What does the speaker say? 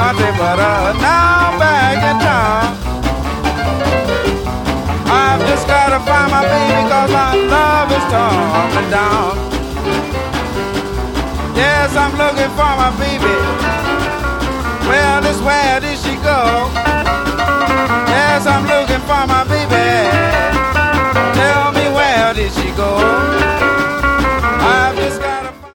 country, but now I'm back in town. I've just gotta find my baby, cause my love is torn down. Yes, I'm looking for my baby. Well, where did she go? Yes, I'm looking for my baby.